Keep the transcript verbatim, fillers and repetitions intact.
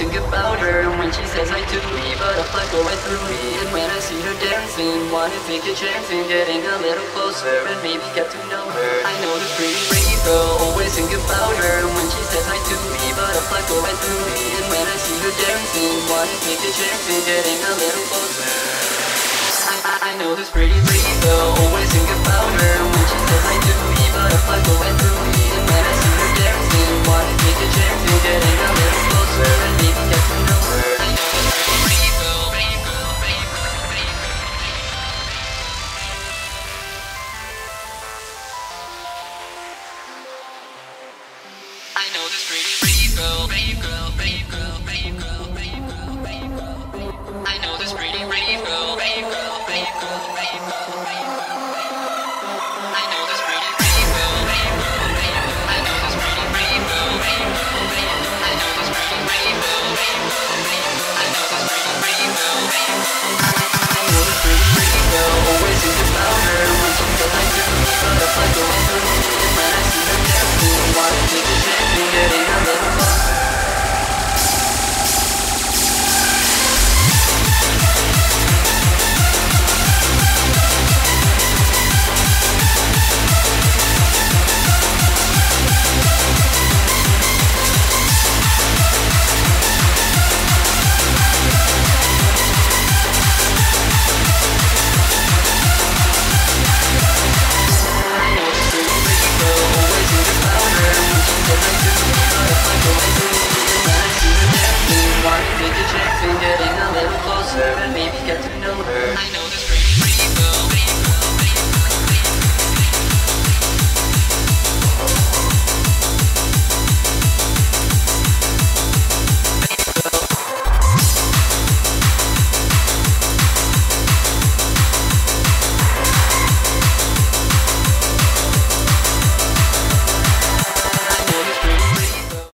think about her when she says I do me, butterfly go right through me. And when I see her dancing, wanna take a chance in getting a little closer and maybe get to know her. I know this pretty pretty girl, always think about her when she says I do me, butterfly go right through me. And when I see her dancing, wanna take a chance in getting a little closer. I, I, I know this pretty pretty girl, always think about her when she says I do me, butterfly go right through me. And when I see her dancing, wanna take a chance in getting a little closer.